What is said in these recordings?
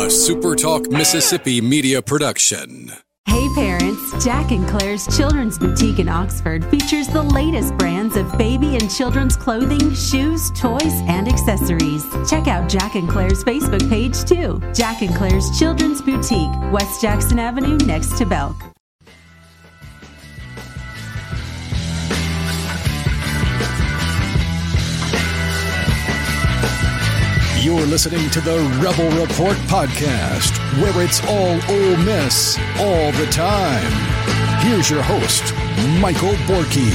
SuperTalk Mississippi media production. Hey parents, Jack and Claire's Children's Boutique in Oxford features the latest brands of baby and children's clothing, shoes, toys, and accessories. Check out Jack and Claire's Facebook page too. Jack and Claire's Children's Boutique, West Jackson Avenue next to Belk. You're listening to the Rebel Report podcast, where it's all Ole Miss all the time. Here's your host, Michael Borky.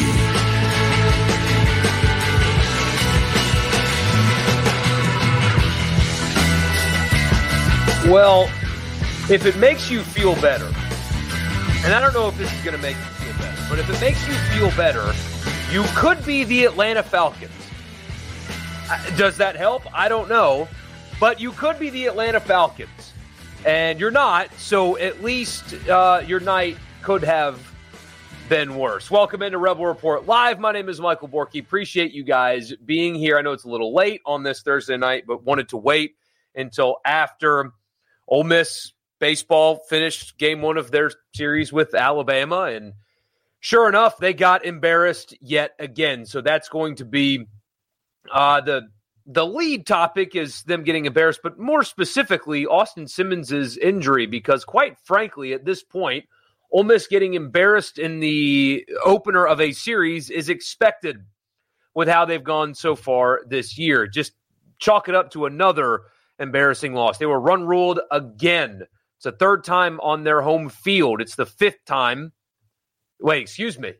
Well, if it makes you feel better, and I don't know if this is going to make you feel better, but if it makes you feel better, you could be the Atlanta Falcons. Does that help? I don't know. But you could be the Atlanta Falcons. And you're not, so at least your night could have been worse. Welcome into Rebel Report Live. My name is Michael Borky. Appreciate you guys being here. I know it's a little late on this Thursday night, but wanted to wait until after Ole Miss baseball finished game one of their series with Alabama. And sure enough, they got embarrassed yet again. So that's going to be the lead topic is them getting embarrassed, but more specifically, Austin Simmons' injury, because quite frankly, at this point, Ole Miss getting embarrassed in the opener of a series is expected with how they've gone so far this year. Just chalk it up to another embarrassing loss. They were run ruled again. It's the third time on their home field. It's the fifth time. Wait, excuse me.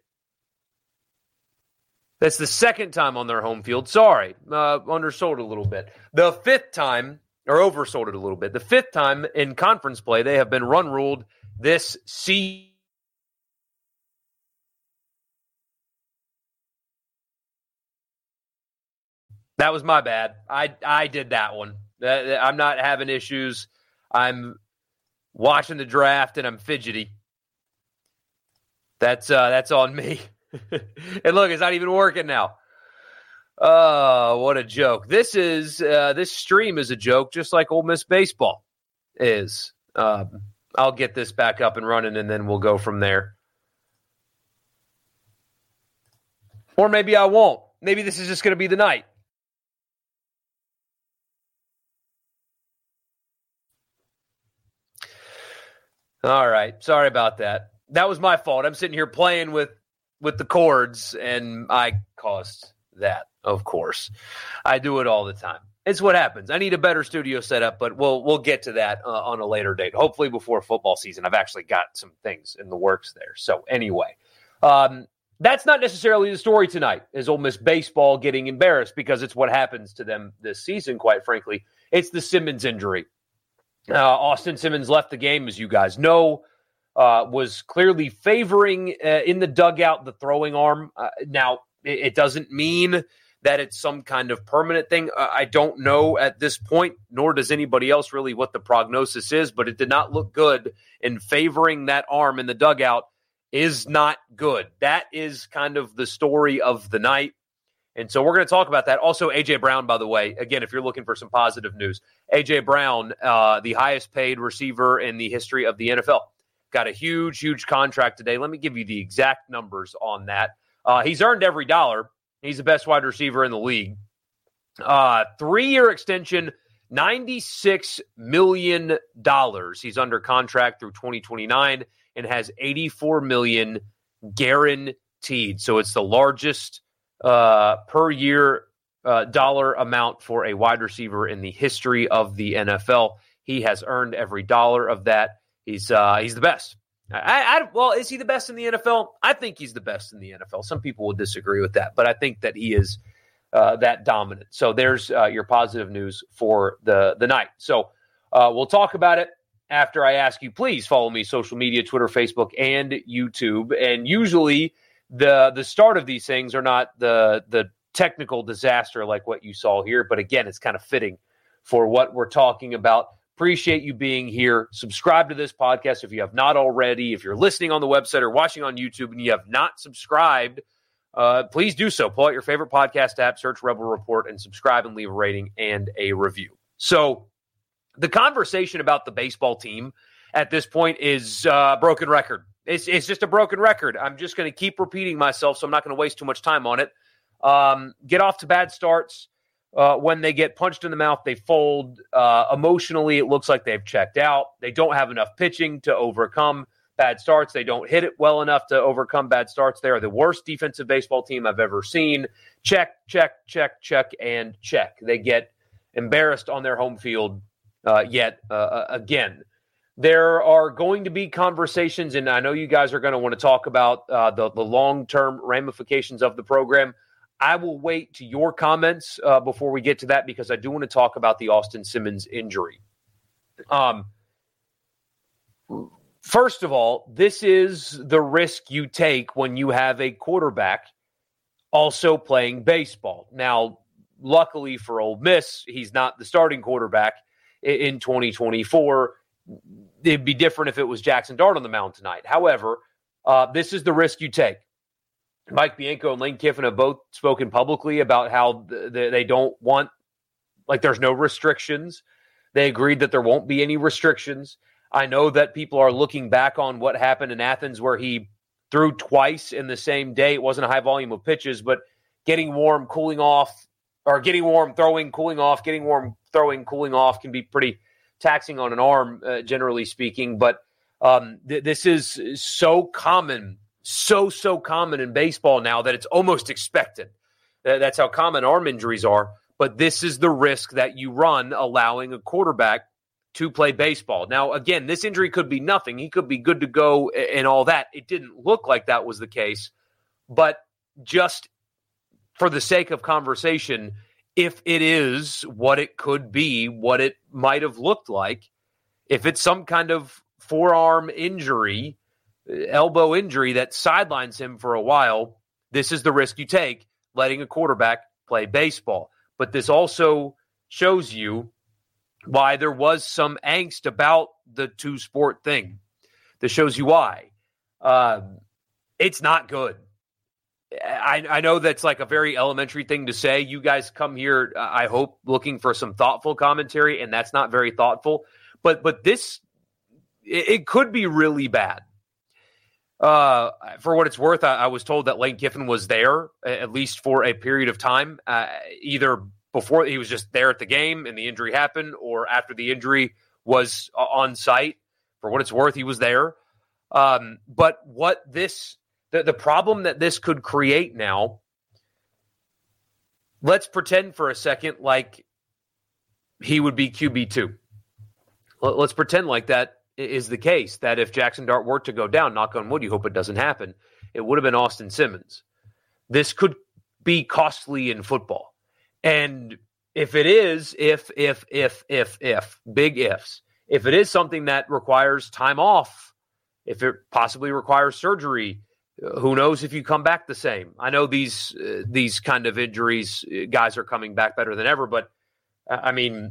That's the second time on their home field. Sorry, undersold a little bit. The fifth time, or oversold it a little bit. The fifth time in conference play, they have been run ruled this season. That was my bad. I did that one. I'm not having issues. I'm watching the draft and I'm fidgety. That's on me. And look, it's not even working now. Oh, what a joke. This stream is a joke, just like Ole Miss baseball is. I'll get this back up and running, and then we'll go from there. Or maybe I won't. Maybe this is just going to be the night. All right. Sorry about that. That was my fault. I'm sitting here playing with the cords, and I caused that, of course. I do it all the time. It's what happens. I need a better studio setup, but we'll get to that on a later date, hopefully before football season. I've actually got some things in the works there. So anyway, that's not necessarily the story tonight, is Ole Miss baseball getting embarrassed, because it's what happens to them this season, quite frankly. It's the Simmons injury. Austin Simmons left the game, as you guys know. Was clearly favoring in the dugout the throwing arm. Now, it doesn't mean that it's some kind of permanent thing. I don't know at this point, nor does anybody else really, what the prognosis is, but it did not look good, and favoring that arm in the dugout is not good. That is kind of the story of the night. And so we're going to talk about that. Also, A.J. Brown, by the way, again, if you're looking for some positive news, A.J. Brown, the highest paid receiver in the history of the NFL. Got a huge, huge contract today. Let me give you the exact numbers on that. He's earned every dollar. He's the best wide receiver in the league. 3-year extension, $96 million. He's under contract through 2029 and has $84 million guaranteed. So it's the largest per year dollar amount for a wide receiver in the history of the NFL. He has earned every dollar of that. He's the best. Well, is he the best in the NFL? I think he's the best in the NFL. Some people will disagree with that, but I think that he is that dominant. So there's your positive news for the night. So we'll talk about it after I ask you. Please follow me, social media, Twitter, Facebook, and YouTube. And usually the start of these things are not the technical disaster like what you saw here. But again, it's kind of fitting for what we're talking about. Appreciate you being here. Subscribe to this podcast if you have not already. If you're listening on the website or watching on YouTube and you have not subscribed, please do so. Pull out your favorite podcast app, search Rebel Report, and subscribe and leave a rating and a review. So The conversation about the baseball team at this point is a broken record. It's just a broken record. I'm just going to keep repeating myself, so I'm not going to waste too much time on it. Get off to bad starts. When they get punched in the mouth, they fold. Emotionally, it looks like they've checked out. They don't have enough pitching to overcome bad starts. They don't hit it well enough to overcome bad starts. They are the worst defensive baseball team I've ever seen. Check, check, check, check, and check. They get embarrassed on their home field yet again. There are going to be conversations, and I know you guys are going to want to talk about the long-term ramifications of the program. I will wait to your comments before we get to that because I do want to talk about the Austin Simmons injury. First of all, this is the risk you take when you have a quarterback also playing baseball. Now, luckily for Ole Miss, he's not the starting quarterback in 2024. It'd be different if it was Jackson Dart on the mound tonight. However, this is the risk you take. Mike Bianco and Lane Kiffin have both spoken publicly about how they don't want, like, there's no restrictions. They agreed that there won't be any restrictions. I know that people are looking back on what happened in Athens where he threw twice in the same day. It wasn't a high volume of pitches, but getting warm, cooling off, or getting warm, throwing, cooling off, getting warm, throwing, cooling off can be pretty taxing on an arm, generally speaking. But this is so common, so common in baseball now that it's almost expected. That's how common arm injuries are. But this is the risk that you run allowing a quarterback to play baseball. Now, again, this injury could be nothing. He could be good to go and all that. It didn't look like that was the case. But just for the sake of conversation, if it is what it could be, what it might have looked like, if it's some kind of forearm injury, elbow injury that sidelines him for a while, this is the risk you take, letting a quarterback play baseball. But this also shows you why there was some angst about the two-sport thing. This shows you why. It's not good. I know that's like a very elementary thing to say. You guys come here, I hope, looking for some thoughtful commentary, and that's not very thoughtful. But this, it could be really bad. For what it's worth, I was told that Lane Kiffin was there, at least for a period of time, either before he was just there at the game and the injury happened, or after the injury was on site. For what it's worth, he was there. But what this... The problem that this could create now, let's pretend for a second like he would be QB2. Let's pretend like that is the case, that if Jackson Dart were to go down, knock on wood, you hope it doesn't happen, it would have been Austin Simmons. This could be costly in football. And if it is, if, big ifs, if it is something that requires time off, if it possibly requires surgery, who knows if you come back the same? I know these kind of injuries, guys are coming back better than ever, but I mean,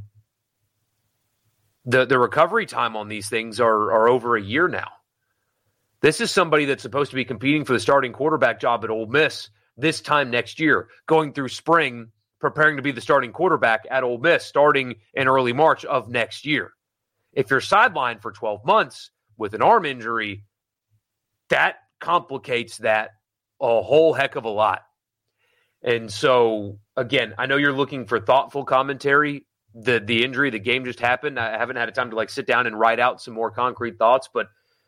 the recovery time on these things are over a year now. This is somebody that's supposed to be competing for the starting quarterback job at Ole Miss this time next year, going through spring, preparing to be the starting quarterback at Ole Miss, starting in early March of next year. If you're sidelined for 12 months with an arm injury, that complicates that a whole heck of a lot. And so, again, I know you're looking for thoughtful commentary. The injury, the game just happened. I haven't had a time to sit down and write out some more concrete thoughts, but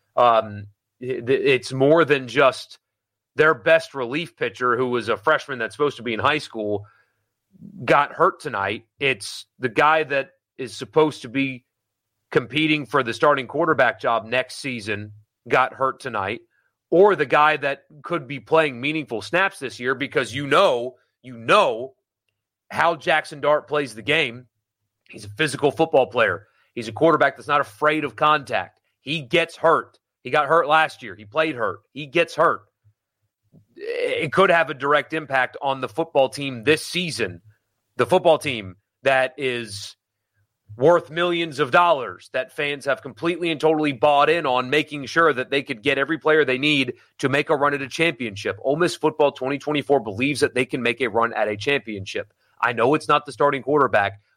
it's more than just their best relief pitcher, who was a freshman that's supposed to be in high school, got hurt tonight. It's the guy that is supposed to be competing for the starting quarterback job next season got hurt tonight. Or the guy that could be playing meaningful snaps this year, because you know how Jackson Dart plays the game. He's a physical football player. He's a quarterback that's not afraid of contact. He gets hurt. He got hurt last year. He played hurt. He gets hurt. It could have a direct impact on the football team this season. The football team that is worth millions of dollars, that fans have completely and totally bought in on, making sure that they could get every player they need to make a run at a championship. Ole Miss football 2024 believes that they can make a run at a championship. I know it's not the starting quarterback,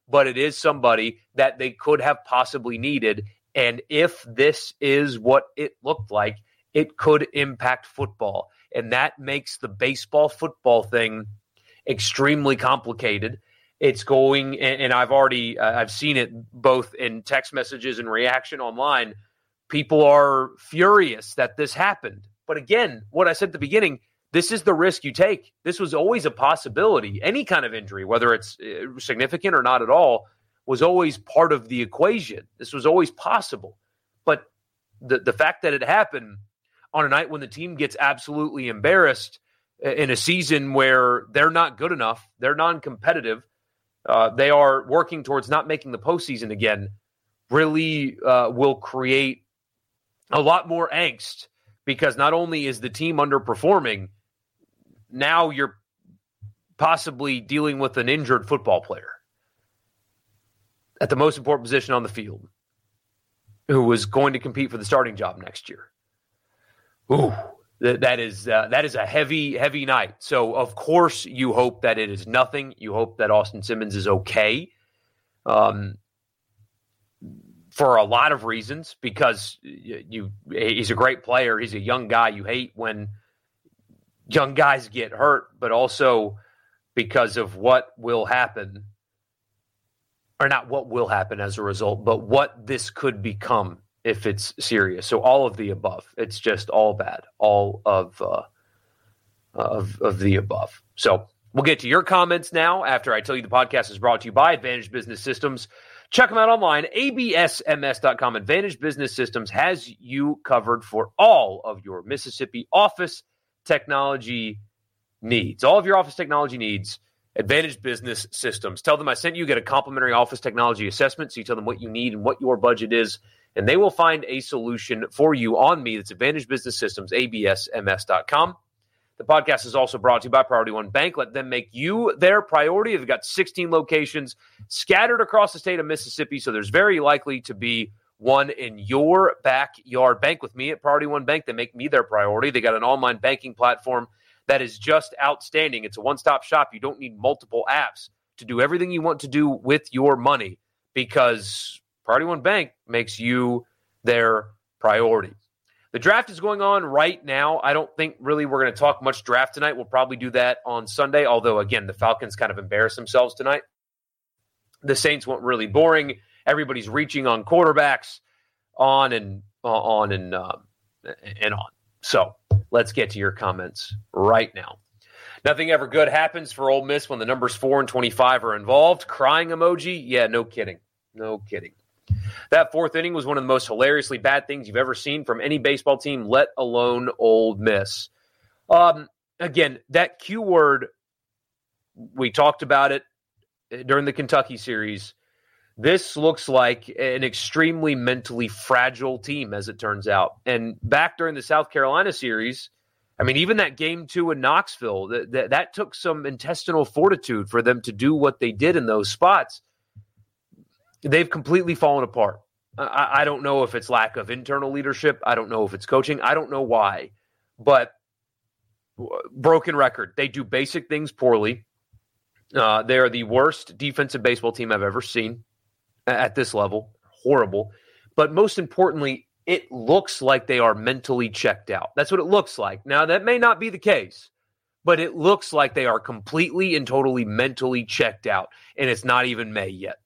but it is somebody that they could have possibly needed. And if this is what it looked like, it could impact football. And that makes the baseball-football thing extremely complicated. It's going, and I've seen it both in text messages and reaction online. People are furious that this happened. But again, what I said at the beginning, this is the risk you take. This was always a possibility. Any kind of injury, whether it's significant or not at all, was always part of the equation. This was always possible. But the fact that it happened on a night when the team gets absolutely embarrassed in a season where they're not good enough, they're non-competitive, they are working towards not making the postseason again, really will create a lot more angst, because not only is the team underperforming, now you're possibly dealing with an injured football player at the most important position on the field who was going to compete for the starting job next year. Ooh, that is a heavy, heavy night. So, of course, you hope that it is nothing. You hope that Austin Simmons is okay for a lot of reasons, because he's a great player. He's a young guy. You hate when young guys get hurt, but also because of what will happen, or not what will happen as a result, but what this could become if it's serious. So all of the above. It's just all bad. All of the above. So we'll get to your comments now after I tell you the podcast is brought to you by Advantage Business Systems. Check them out online, absms.com. Advantage Business Systems has you covered for all of your Mississippi office technology needs. All of your office technology needs, Advantage Business Systems. Tell them I sent you. Get a complimentary office technology assessment, so you tell them what you need and what your budget is, and they will find a solution for you on me. That's Advantage Business Systems, absms.com. The podcast is also brought to you by Priority One Bank. Let them make you their priority. They've got 16 locations scattered across the state of Mississippi, so there's very likely to be one in your backyard. Bank with me at Priority One Bank. They make me their priority. They got an online banking platform that is just outstanding. It's a one-stop shop. You don't need multiple apps to do everything you want to do with your money, because Priority One Bank makes you their priority. The draft is going on right now. I don't think really we're going to talk much draft tonight. We'll probably do that on Sunday, although, again, the Falcons kind of embarrassed themselves tonight. The Saints went really boring. Everybody's reaching on quarterbacks, on and on. So let's get to your comments right now. Nothing ever good happens for Ole Miss when the numbers 4 and 25 are involved. Crying emoji? Yeah, no kidding. No kidding. That fourth inning was one of the most hilariously bad things you've ever seen from any baseball team, let alone Ole Miss. Again, that Q word, we talked about it during the Kentucky series. This looks like an extremely mentally fragile team, as it turns out. And back during the South Carolina series, I mean, even that Game 2 in Knoxville, that took some intestinal fortitude for them to do what they did in those spots. They've completely fallen apart. I don't know if it's lack of internal leadership. I don't know if it's coaching. I don't know why. But broken record. They do basic things poorly. They are the worst defensive baseball team I've ever seen at this level. Horrible. But most importantly, it looks like they are mentally checked out. That's what it looks like. Now, that may not be the case, but it looks like they are completely and totally mentally checked out. And it's not even May yet.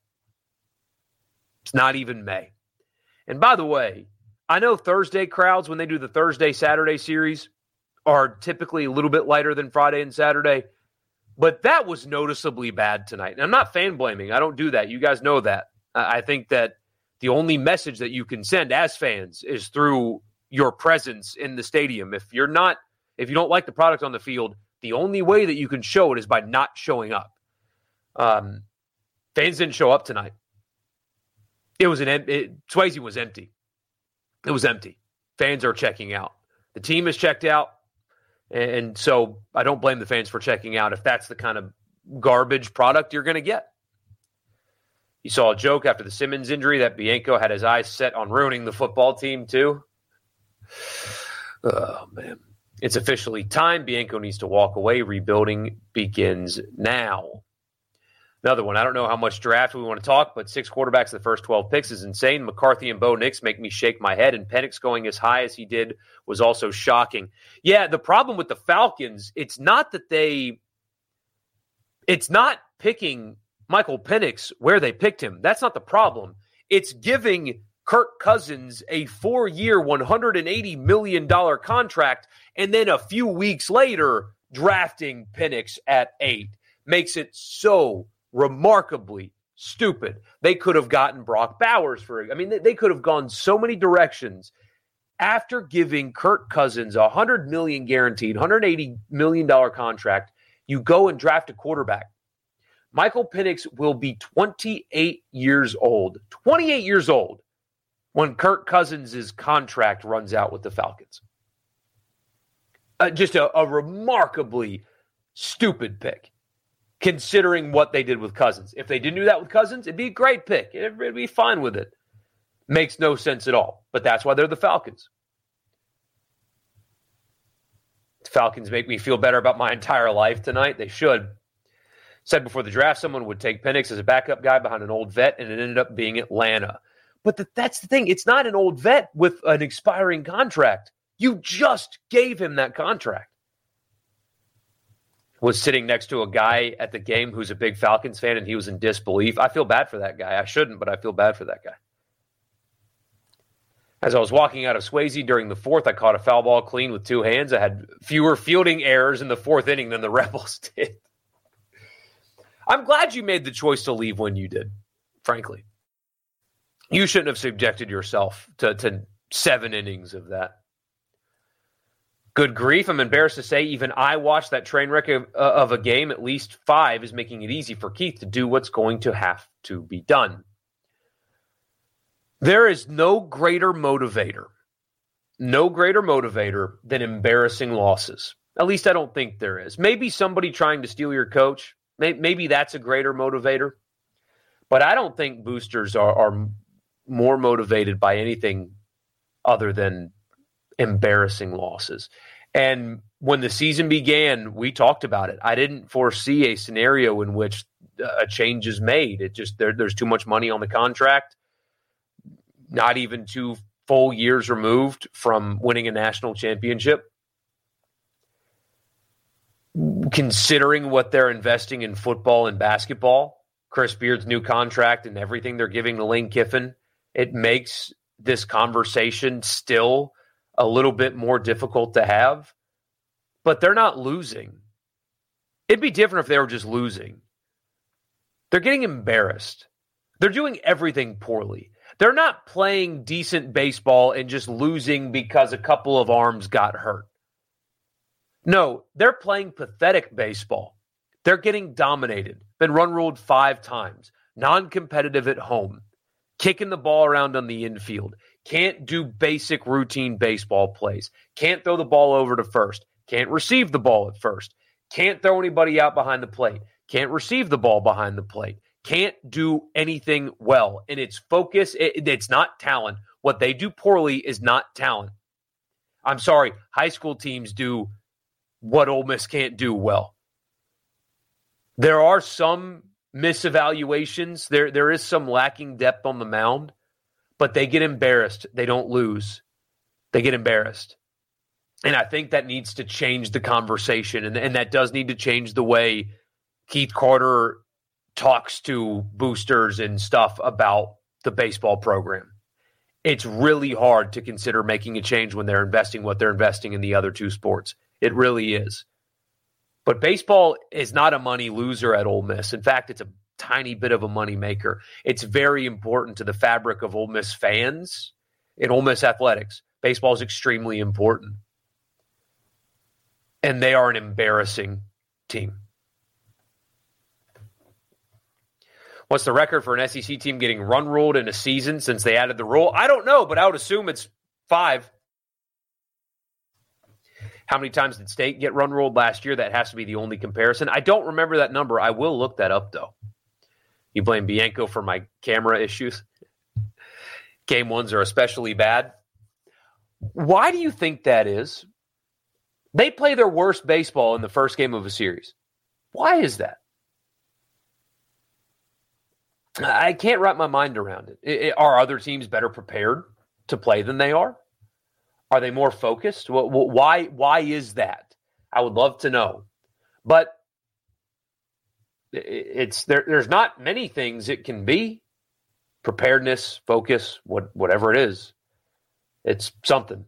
It's not even May. And by the way, I know Thursday crowds, when they do the Thursday-Saturday series, are typically a little bit lighter than Friday and Saturday. But that was noticeably bad tonight. And I'm not fan blaming. I don't do that. You guys know that. I think that the only message that you can send as fans is through your presence in the stadium. If you don't like the product on the field, the only way that you can show it is by not showing up. Fans didn't show up tonight. Swayze was empty. It was empty. Fans are checking out. The team is checked out. And so I don't blame the fans for checking out if that's the kind of garbage product you're going to get. You saw a joke after the Simmons injury that Bianco had his eyes set on ruining the football team too. Oh, man. It's officially time. Bianco needs to walk away. Rebuilding begins now. Another one. I don't know how much draft we want to talk, but 6 quarterbacks in the first 12 picks is insane. McCarthy and Bo Nix make me shake my head, and Penix going as high as he did was also shocking. Yeah, the problem with the Falcons, it's not picking Michael Penix where they picked him. That's not the problem. It's giving Kirk Cousins a 4-year, $180 million contract, and then a few weeks later, drafting Penix at 8. Makes it so remarkably stupid. They could have gotten Brock Bowers they could have gone so many directions. After giving Kirk Cousins a $100 million guaranteed, $180 million contract, you go and draft a quarterback. Michael Penix will be 28 years old. 28 years old when Kirk Cousins' contract runs out with the Falcons. Just a remarkably stupid pick, considering what they did with Cousins. If they didn't do that with Cousins, it'd be a great pick. It'd be fine with it. Makes no sense at all. But that's why they're the Falcons. The Falcons make me feel better about my entire life tonight. They should. Said before the draft, someone would take Penix as a backup guy behind an old vet, and it ended up being Atlanta. But that's the thing. It's not an old vet with an expiring contract. You just gave him that contract. Was sitting next to a guy at the game who's a big Falcons fan, and he was in disbelief. I feel bad for that guy. I shouldn't, but I feel bad for that guy. As I was walking out of Swayze during the 4th, I caught a foul ball clean with 2 hands. I had fewer fielding errors in the 4th inning than the Rebels did. I'm glad you made the choice to leave when you did, frankly. You shouldn't have subjected yourself to 7 innings of that. Good grief, I'm embarrassed to say even I watched that train wreck of a game. At least 5 is making it easy for Keith to do what's going to have to be done. There is no greater motivator than embarrassing losses. At least I don't think there is. Maybe somebody trying to steal your coach. Maybe that's a greater motivator. But I don't think boosters are more motivated by anything other than embarrassing losses. And when the season began, we talked about it. I didn't foresee a scenario in which a change is made. It just there's too much money on the contract. Not even 2 full years removed from winning a national championship. Considering what they're investing in football and basketball, Chris Beard's new contract and everything they're giving to Lane Kiffin, it makes this conversation still a little bit more difficult to have. But they're not losing. It'd be different if they were just losing. They're getting embarrassed. They're doing everything poorly. They're not playing decent baseball and just losing because a couple of arms got hurt. No, they're playing pathetic baseball. They're getting dominated. Been run ruled 5 times. Non-competitive at home. Kicking the ball around on the infield. Can't do basic routine baseball plays. Can't throw the ball over to first. Can't receive the ball at first. Can't throw anybody out behind the plate. Can't receive the ball behind the plate. Can't do anything well. And it's focus. It's not talent. What they do poorly is not talent. I'm sorry. High school teams do what Ole Miss can't do well. There are some misevaluations. There is some lacking depth on the mound, but they get embarrassed. They don't lose. They get embarrassed. And I think that needs to change the conversation, and that does need to change the way Keith Carter talks to boosters and stuff about the baseball program. It's really hard to consider making a change when they're investing what they're investing in the other 2 sports. It really is. But baseball is not a money loser at Ole Miss. In fact, it's a tiny bit of a money maker. It's very important to the fabric of Ole Miss fans and Ole Miss athletics. Baseball is extremely important. And they are an embarrassing team. What's the record for an SEC team getting run ruled in a season since they added the rule? I don't know, but I would assume it's 5. How many times did State get run ruled last year? That has to be the only comparison. I don't remember that number. I will look that up, though. You blame Bianco for my camera issues? Game 1s are especially bad. Why do you think that is? They play their worst baseball in the first game of a series. Why is that? I can't wrap my mind around it. Are other teams better prepared to play than they are? Are they more focused? Why is that? I would love to know. But there's not many things it can be. Preparedness, focus, whatever it is. It's something.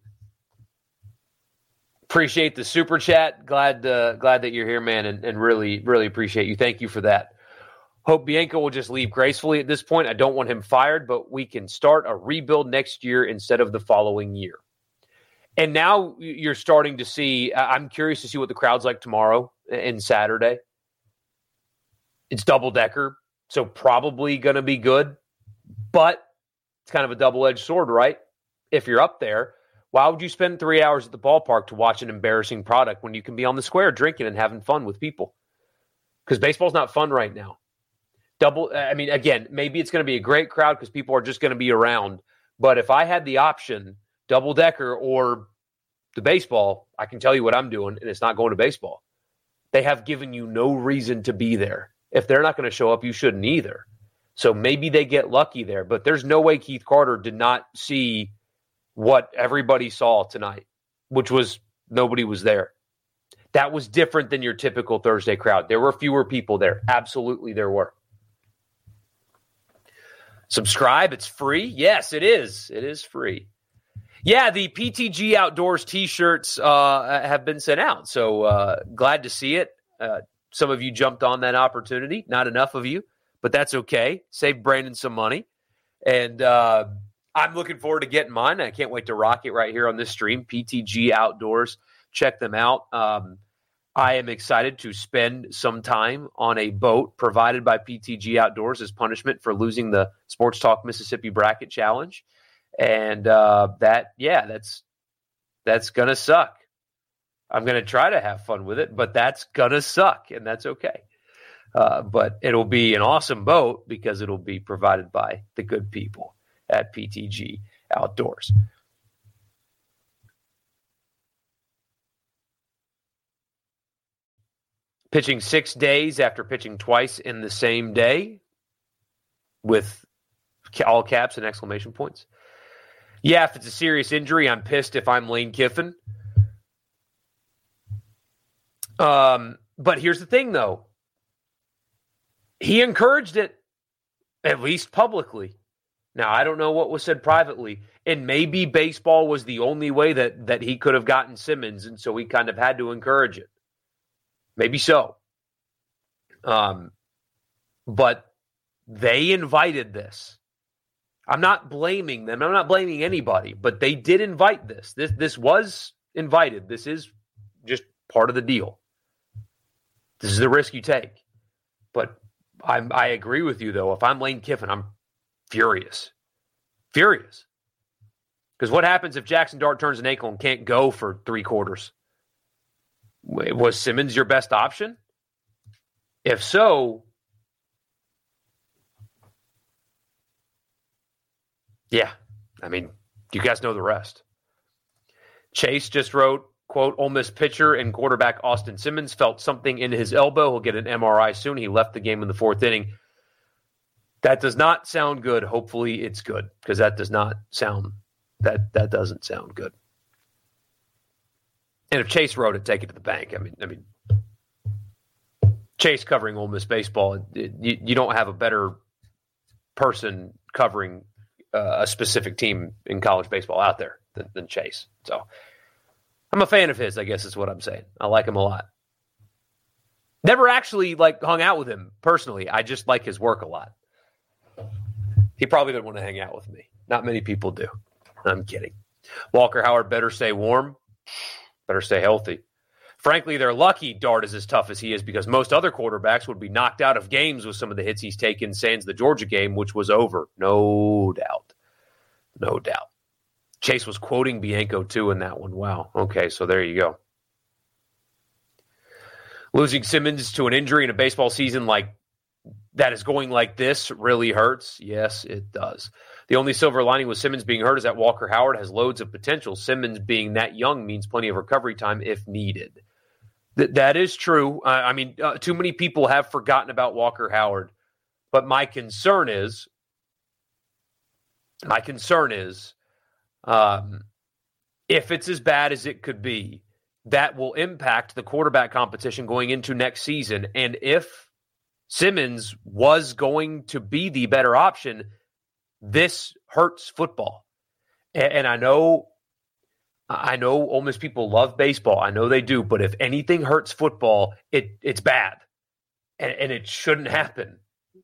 Appreciate the super chat. Glad that you're here, man, and really, really appreciate you. Thank you for that. Hope Bianco will just leave gracefully at this point. I don't want him fired, but we can start a rebuild next year instead of the following year. And now you're starting to see, I'm curious to see what the crowd's like tomorrow and Saturday. It's double-decker, so probably going to be good. But it's kind of a double-edged sword, right? If you're up there, why would you spend 3 hours at the ballpark to watch an embarrassing product when you can be on the square drinking and having fun with people? Because baseball's not fun right now. Again, maybe it's going to be a great crowd because people are just going to be around. But if I had the option, double-decker or the baseball, I can tell you what I'm doing, and it's not going to baseball. They have given you no reason to be there. If they're not going to show up, you shouldn't either. So maybe they get lucky there. But there's no way Keith Carter did not see what everybody saw tonight, which was nobody was there. That was different than your typical Thursday crowd. There were fewer people there. Absolutely there were. Subscribe. It's free. Yes, it is. It is free. Yeah, the PTG Outdoors T-shirts have been sent out. So glad to see it. Some of you jumped on that opportunity. Not enough of you, but that's okay. Save Brandon some money. And I'm looking forward to getting mine. I can't wait to rock it right here on this stream. PTG Outdoors. Check them out. I am excited to spend some time on a boat provided by PTG Outdoors as punishment for losing the Sports Talk Mississippi Bracket Challenge. And that's going to suck. I'm going to try to have fun with it, but that's going to suck, and that's okay. But it'll be an awesome boat because it'll be provided by the good people at PTG Outdoors. Pitching 6 days after pitching twice in the same day with all caps and exclamation points. Yeah, if it's a serious injury, I'm pissed if I'm Lane Kiffin. But here's the thing, though. He encouraged it, at least publicly. Now, I don't know what was said privately, and maybe baseball was the only way that he could have gotten Simmons, and so he kind of had to encourage it. Maybe so. But they invited this. I'm not blaming them. I'm not blaming anybody, but they did invite this. This was invited. This is just part of the deal. This is the risk you take. But I agree with you, though. If I'm Lane Kiffin, I'm furious. Furious. Because what happens if Jackson Dart turns an ankle and can't go for 3 quarters? Was Simmons your best option? If so, yeah. I mean, you guys know the rest. Chase just wrote, quote, Ole Miss pitcher and quarterback Austin Simmons felt something in his elbow. He'll get an MRI soon. He left the game in the 4th inning. That does not sound good. Hopefully it's good, because that doesn't sound good. And if Chase wrote it, take it to the bank. I mean, Chase covering Ole Miss baseball, you don't have a better person covering a specific team in college baseball out there than Chase. So I'm a fan of his, I guess is what I'm saying. I like him a lot. Never actually hung out with him personally. I just like his work a lot. He probably didn't want to hang out with me. Not many people do. I'm kidding. Walker Howard better stay warm. Better stay healthy. Frankly, they're lucky Dart is as tough as he is, because most other quarterbacks would be knocked out of games with some of the hits he's taken, sans the Georgia game, which was over. No doubt. No doubt. Chase was quoting Bianco, too, in that one. Wow. Okay, so there you go. Losing Simmons to an injury in a baseball season like that is going like this really hurts. Yes, it does. The only silver lining with Simmons being hurt is that Walker Howard has loads of potential. Simmons being that young means plenty of recovery time if needed. That is true. Too many people have forgotten about Walker Howard, But my concern is if it's as bad as it could be, that will impact the quarterback competition going into next season. And if Simmons was going to be the better option, this hurts football. And I know Ole Miss people love baseball. I know they do. But if anything hurts football, it's bad. And it shouldn't happen.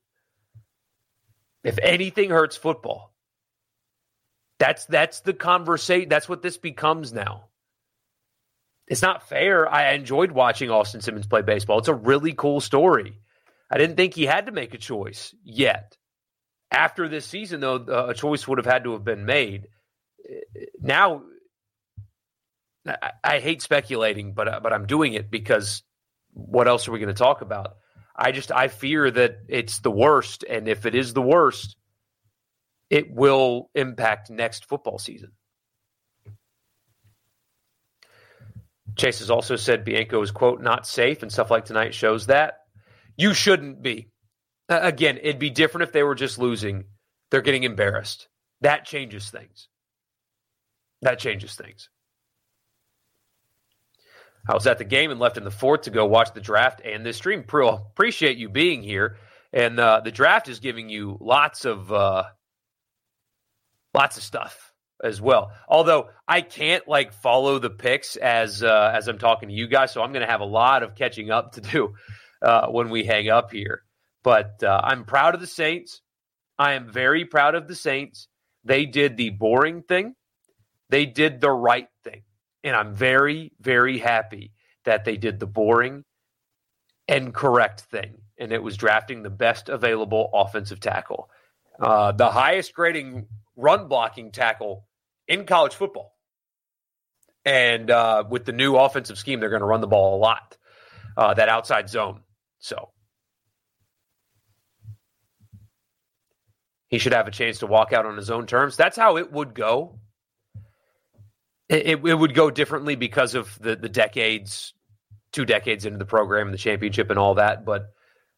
If anything hurts football, that's the conversation. That's what this becomes now. It's not fair. I enjoyed watching Austin Simmons play baseball. It's a really cool story. I didn't think he had to make a choice yet. After this season, though, a choice would have had to have been made. Now, I hate speculating, but I'm doing it because what else are we going to talk about? I fear that it's the worst, and if it is the worst, it will impact next football season. Chase has also said Bianco is, quote, not safe, and stuff like tonight shows that. You shouldn't be. Again, it'd be different if they were just losing. They're getting embarrassed. That changes things. I was at the game and left in the fourth to go watch the draft and this stream. Appreciate you being here. And the draft is giving you lots of stuff as well. Although I can't follow the picks as I'm talking to you guys, so I'm going to have a lot of catching up to do when we hang up here. But I'm proud of the Saints. I am very proud of the Saints. They did the boring thing. They did the right thing. And I'm very, very happy that they did the boring and correct thing. And it was drafting the best available offensive tackle. The highest grading run blocking tackle in college football. And with the new offensive scheme, they're going to run the ball a lot. That outside zone. So he should have a chance to walk out on his own terms. That's how it would go. It would go differently because of the decades, 2 decades into the program and the championship and all that. But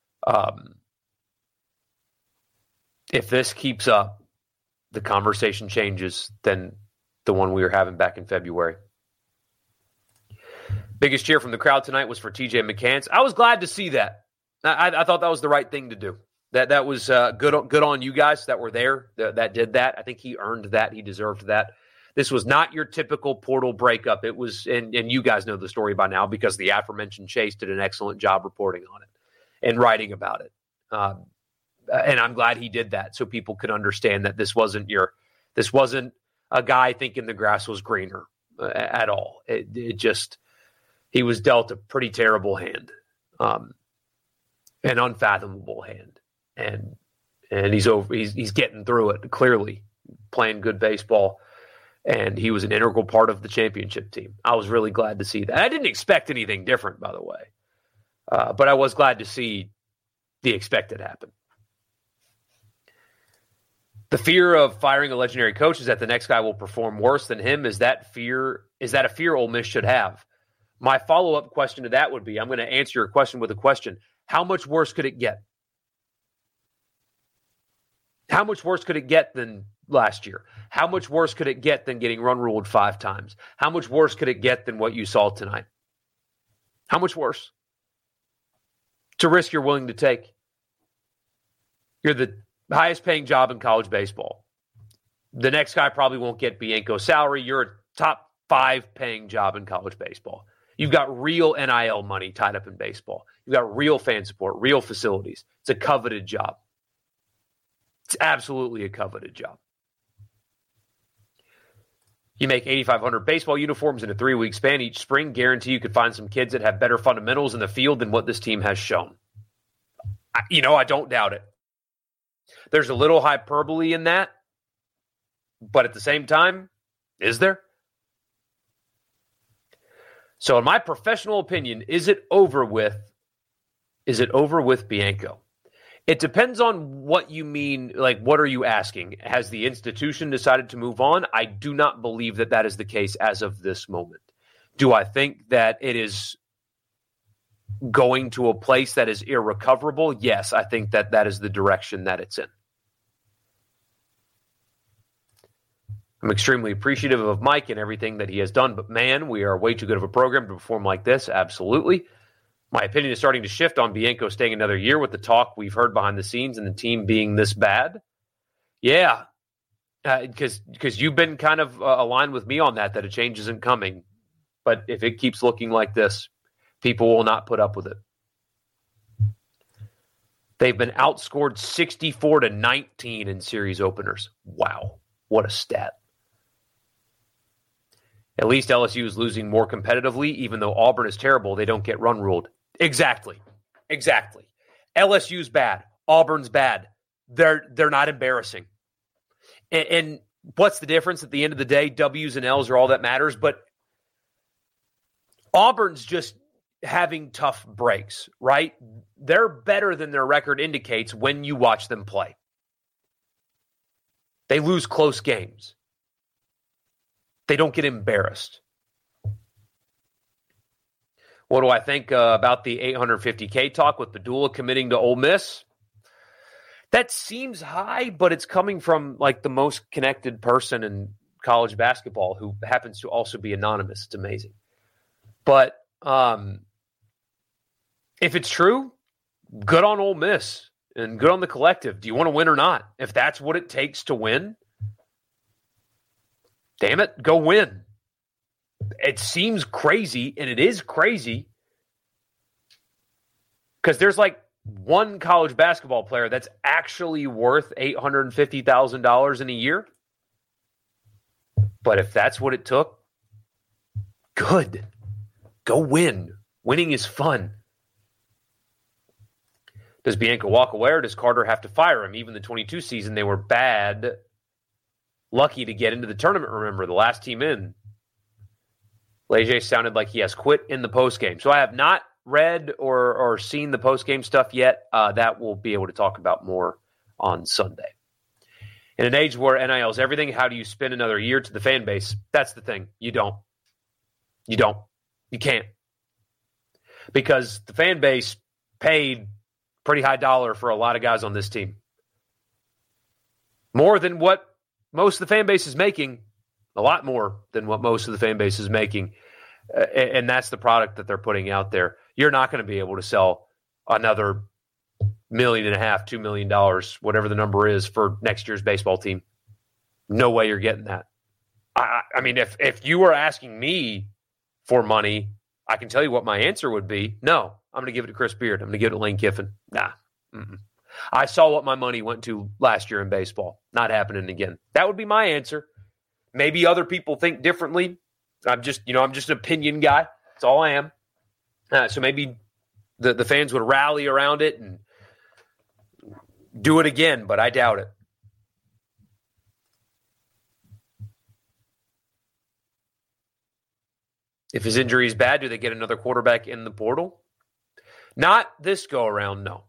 if this keeps up, the conversation changes than the one we were having back in February. Biggest cheer from the crowd tonight was for TJ McCants. I was glad to see that. I thought that was the right thing to do. That was good on you guys that were there that did that. I think he earned that. He deserved that. This was not your typical portal breakup. It was, and you guys know the story by now because the aforementioned Chase did an excellent job reporting on it and writing about it. And I'm glad he did that so people could understand that this wasn't a guy thinking the grass was greener at all. He was dealt a pretty terrible hand, an unfathomable hand, and he's getting through it clearly, playing good baseball. And he was an integral part of the championship team. I was really glad to see that. I didn't expect anything different, by the way. But I was glad to see the expected happen. The fear of firing a legendary coach is that the next guy will perform worse than him. Is that a fear Ole Miss should have? My follow-up question to that would be, I'm going to answer your question with a question. How much worse could it get? How much worse could it get than last year? How much worse could it get than getting run-ruled 5 times? How much worse could it get than what you saw tonight? How much worse? It's a risk you're willing to take. You're the highest-paying job in college baseball. The next guy probably won't get Bianco's salary. You're a top 5 paying job in college baseball. You've got real NIL money tied up in baseball. You've got real fan support, real facilities. It's a coveted job. It's absolutely a coveted job. You make 8,500 baseball uniforms in a 3-week span each spring. Guarantee you could find some kids that have better fundamentals in the field than what this team has shown. I don't doubt it. There's a little hyperbole in that, but at the same time, is there? So in my professional opinion, is it over with Bianco? It depends on what you mean. What are you asking? Has the institution decided to move on? I do not believe that is the case as of this moment. Do I think that it is going to a place that is irrecoverable, yes, I think that is the direction that it's in. I'm extremely appreciative of Mike and everything that he has done, but man, we are way too good of a program to perform like this. Absolutely. My opinion is starting to shift on Bianco staying another year with the talk we've heard behind the scenes and the team being this bad. Yeah, because you've been kind of aligned with me on that a change isn't coming. But if it keeps looking like this, people will not put up with it. They've been outscored 64-19 in series openers. Wow, what a stat. At least LSU is losing more competitively, even though Auburn is terrible. They don't get run ruled. Exactly. LSU's bad. Auburn's bad. They're not embarrassing. And what's the difference at the end of the day? W's and L's are all that matters, but Auburn's just having tough breaks, right? They're better than their record indicates when you watch them play. They lose close games. They don't get embarrassed. What do I think about the $850K talk with Padula committing to Ole Miss? That seems high, but it's coming from like the most connected person in college basketball who happens to also be anonymous. It's amazing. But if it's true, good on Ole Miss and good on the collective. Do you want to win or not? If that's what it takes to win, damn it, go win. It seems crazy, and it is crazy because there's like one college basketball player that's actually worth $850,000 in a year. But if that's what it took, good. Go win. Winning is fun. Does Bianco walk away, or does Carter have to fire him? Even the 22 season, they were bad. Lucky to get into the tournament, remember, the last team in. Leger sounded like he has quit in the postgame. So I have not read or seen the postgame stuff yet. That we'll be able to talk about more on Sunday. In an age where NIL is everything, how do you spend another year to the fan base? That's the thing. You don't. You can't. Because the fan base paid pretty high dollar for a lot of guys on this team. More than what most of the fan base is making. A lot more than what most of the fan base is making. And that's the product that they're putting out there. You're not going to be able to sell another $1.5 million, $2 million, whatever the number is for next year's baseball team. No way you're getting that. I mean, if you were asking me for money, I can tell you what my answer would be. No, I'm going to give it to Chris Beard. I'm going to give it to Lane Kiffin. Nah. Mm-mm. I saw what my money went to last year in baseball. Not happening again. That would be my answer. Maybe other people think differently. I'm just an opinion guy. That's all I am. So maybe the fans would rally around it and do it again, but I doubt it. If his injury is bad, do they get another quarterback in the portal? Not this go around, no.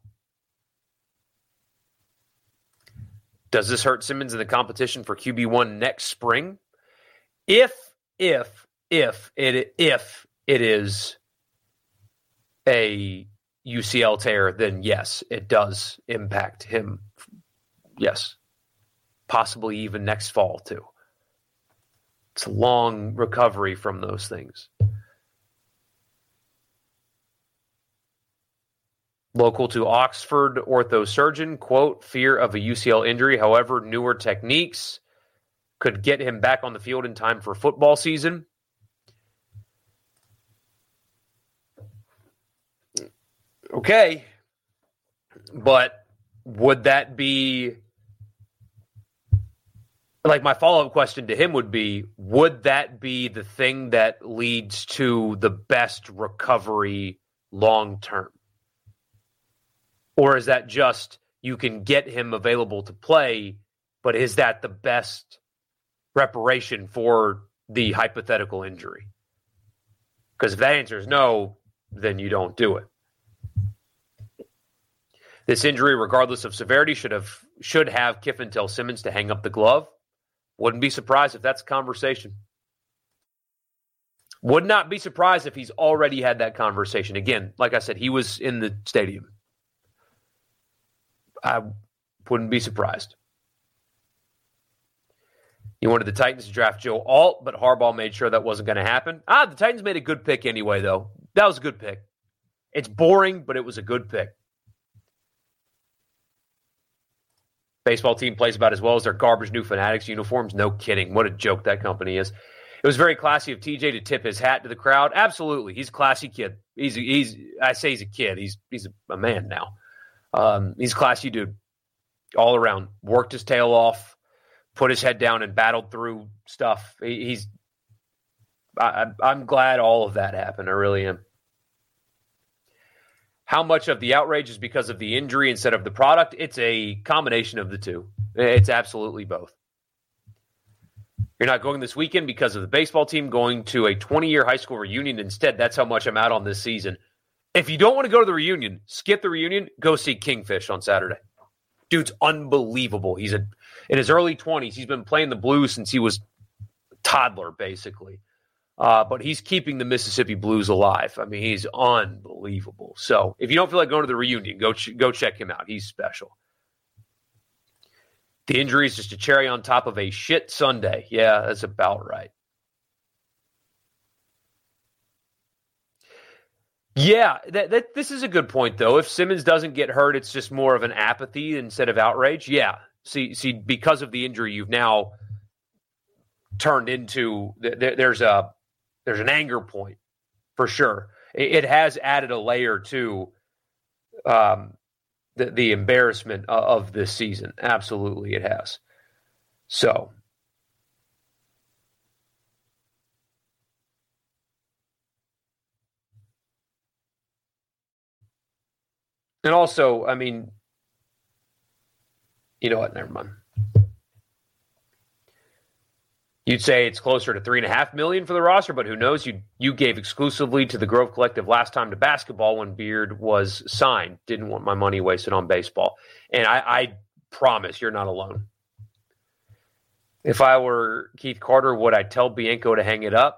Does this hurt Simmons in the competition for QB1 next spring? If it is a UCL tear, then yes, it does impact him. Yes. Possibly even next fall, too. It's a long recovery from those things. Local to Oxford ortho surgeon, quote, fear of a UCL injury. However, newer techniques could get him back on the field in time for football season. Okay. But would that be, like, my follow-up question to him would be, would that be the thing that leads to the best recovery long-term? Or is that just you can get him available to play, but is that the best reparation for the hypothetical injury? Because if that answer is no, then you don't do it. This injury, regardless of severity, should have Kiffin tell Simmons to hang up the glove. Wouldn't be surprised if that's a conversation. Would not be surprised if he's already had that conversation. Again, like I said, he was in the stadium. I wouldn't be surprised. He wanted the Titans to draft Joe Alt, but Harbaugh made sure that wasn't going to happen. The Titans made a good pick anyway, though. That was a good pick. It's boring, but it was a good pick. Baseball team plays about as well as their garbage new Fanatics uniforms. No kidding. What a joke that company is. It was very classy of TJ to tip his hat to the crowd. Absolutely. He's a classy kid. I say he's a kid. He's a man now. He's a classy dude all around. Worked his tail off, put his head down and battled through stuff. I'm glad all of that happened. I really am. How much of the outrage is because of the injury instead of the product? It's a combination of the two. It's absolutely both. You're not going this weekend because of the baseball team going to a 20-year high school reunion instead. That's how much I'm out on this season. If you don't want to go to the reunion, skip the reunion, go see Kingfish on Saturday. Dude's unbelievable. He's in his early 20s. He's been playing the blues since he was a toddler, basically. But he's keeping the Mississippi Blues alive. I mean, he's unbelievable. So if you don't feel like going to the reunion, go check him out. He's special. The injury is just a cherry on top of a shit Sunday. Yeah, that's about right. Yeah, this is a good point, though. If Simmons doesn't get hurt, it's just more of an apathy instead of outrage. Yeah, see, because of the injury, you've now turned into there's an anger point for sure. It has added a layer to the embarrassment of this season. Absolutely, it has. So. And also, I mean, you know what? Never mind. You'd say it's closer to $3.5 million for the roster, but who knows? You gave exclusively to the Grove Collective last time to basketball when Beard was signed. Didn't want my money wasted on baseball. And I promise you're not alone. If I were Keith Carter, would I tell Bianco to hang it up?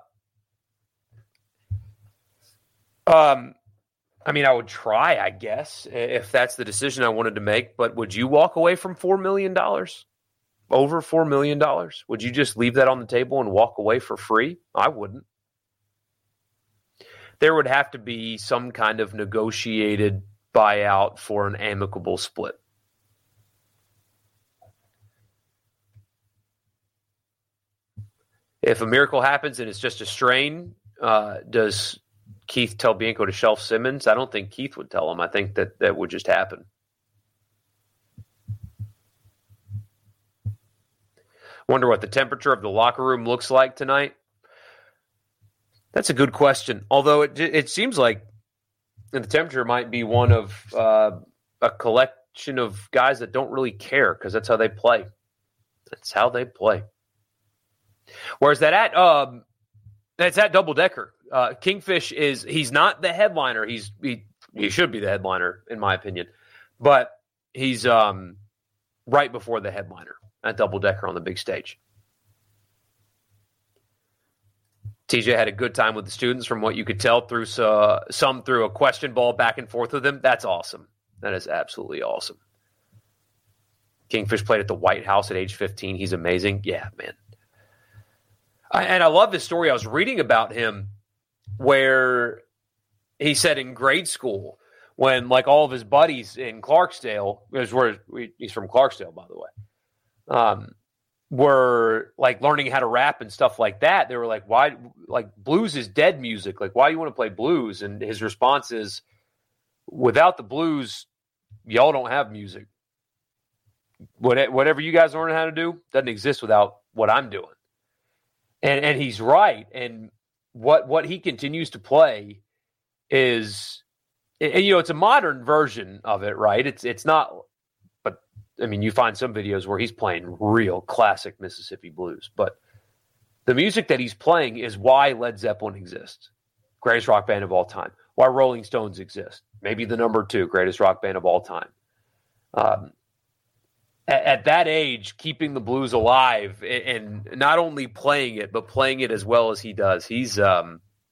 I mean, I would try, I guess, if that's the decision I wanted to make. But would you walk away from $4 million? Over $4 million? Would you just leave that on the table and walk away for free? I wouldn't. There would have to be some kind of negotiated buyout for an amicable split. If a miracle happens and it's just a strain, does Keith tell Bianco to shelf Simmons? I don't think Keith would tell him. I think that would just happen. Wonder what the temperature of the locker room looks like tonight. That's a good question. Although it seems like the temperature might be one of a collection of guys that don't really care because that's how they play. That's how they play. Where's that at? That's at Double Decker. Kingfish he's not the headliner. He should be the headliner in my opinion, but he's right before the headliner at Double Decker on the big stage. TJ had a good time with the students from what you could tell through some through a question ball back and forth with him. That's awesome. That is absolutely awesome. Kingfish played at the White House at age 15. He's amazing. Yeah, man. And I love this story. I was reading about him where he said in grade school when like all of his buddies in Clarksdale, he's from Clarksdale, by the way, were like learning how to rap and stuff like that. They were like, why, like blues is dead music. Like, why do you want to play blues? And his response is, without the blues, y'all don't have music. Whatever you guys learn how to do doesn't exist without what I'm doing. And he's right. And what he continues to play is, it's a modern version of it, right? It's not, but I mean, you find some videos where he's playing real classic Mississippi blues, but the music that he's playing is why Led Zeppelin exists. Greatest rock band of all time. Why Rolling Stones exist. Maybe the number 2 greatest rock band of all time. At that age, keeping the blues alive and not only playing it, but playing it as well as he does. He's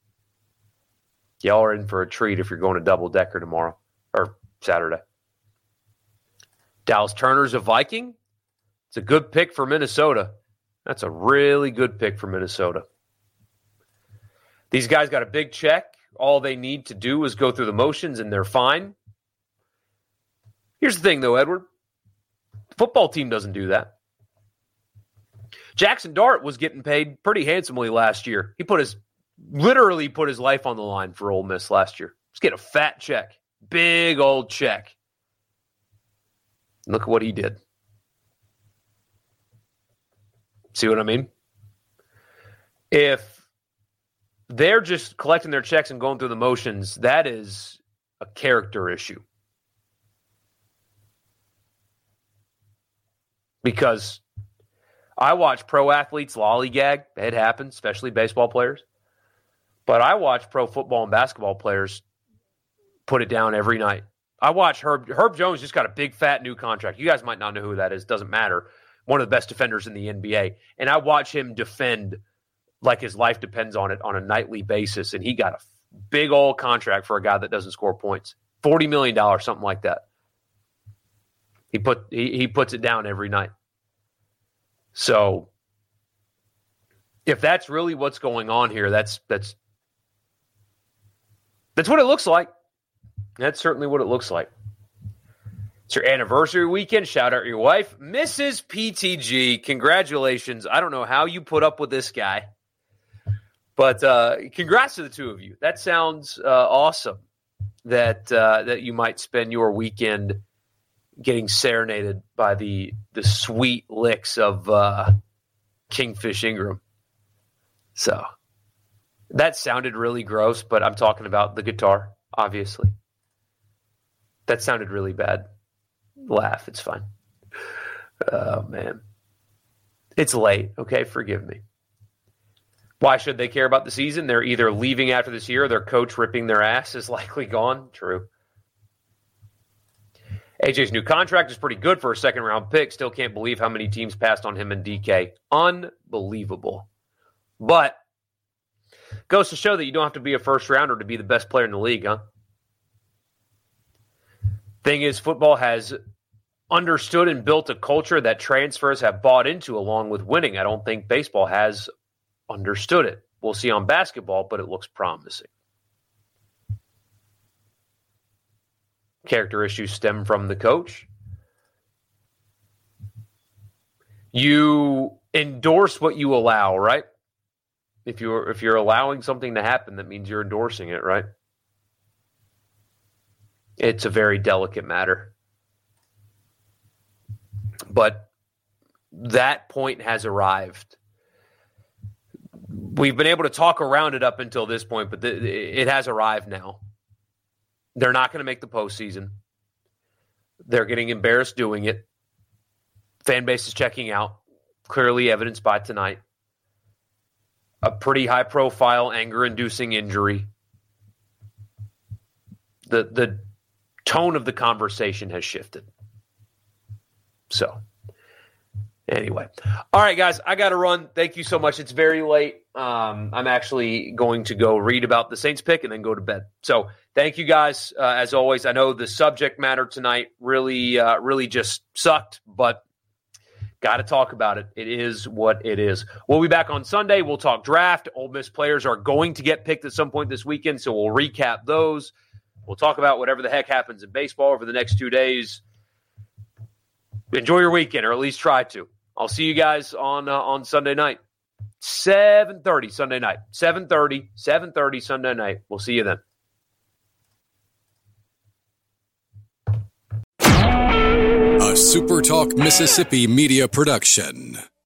Y'all are in for a treat if you're going to double-decker tomorrow or Saturday. Dallas Turner's a Viking. It's a good pick for Minnesota. That's a really good pick for Minnesota. These guys got a big check. All they need to do is go through the motions, and they're fine. Here's the thing, though, Edward. The football team doesn't do that. Jackson Dart was getting paid pretty handsomely last year. He literally put his life on the line for Ole Miss last year. Let's get a fat check. Big old check. Look at what he did. See what I mean? If they're just collecting their checks and going through the motions, that is a character issue. Because I watch pro athletes lollygag. It happens, especially baseball players. But I watch pro football and basketball players put it down every night. I watch Herb Jones just got a big, fat new contract. You guys might not know who that is. Doesn't matter. One of the best defenders in the NBA. And I watch him defend like his life depends on it on a nightly basis. And he got a big old contract for a guy that doesn't score points. $40 million, something like that. He puts it down every night. So if that's really what's going on here, that's what it looks like. That's certainly what it looks like. It's your anniversary weekend. Shout out your wife, Mrs. PTG. Congratulations. I don't know how you put up with this guy, but congrats to the two of you. That sounds awesome that you might spend your weekend getting serenaded by the sweet licks of Kingfish Ingram. So that sounded really gross, but I'm talking about the guitar, obviously. That sounded really bad. Laugh, it's fine. Oh, man. It's late, okay? Forgive me. Why should they care about the season? They're either leaving after this year or their coach ripping their ass is likely gone. True. AJ's new contract is pretty good for a second-round pick. Still can't believe how many teams passed on him in DK. Unbelievable. But goes to show that you don't have to be a first-rounder to be the best player in the league, huh? Thing is, football has understood and built a culture that transfers have bought into along with winning. I don't think baseball has understood it. We'll see on basketball, but it looks promising. Character issues stem from the coach. You endorse what you allow, right? If you're allowing something to happen, that means you're endorsing it, right? It's a very delicate matter. But that point has arrived. We've been able to talk around it up until this point, but it has arrived now. They're not going to make the postseason. They're getting embarrassed doing it. Fan base is checking out, clearly evidenced by tonight. A pretty high-profile, anger-inducing injury. The tone of the conversation has shifted. So, anyway. All right, guys, I got to run. Thank you so much. It's very late. I'm actually going to go read about the Saints pick and then go to bed. So, thank you guys. As always, I know the subject matter tonight really just sucked, but got to talk about it. It is what it is. We'll be back on Sunday. We'll talk draft. Ole Miss players are going to get picked at some point this weekend, so we'll recap those. We'll talk about whatever the heck happens in baseball over the next 2 days. Enjoy your weekend, or at least try to. I'll see you guys on Sunday night. 7:30 Sunday night. 7:30 Sunday night. We'll see you then. A SuperTalk Mississippi media production.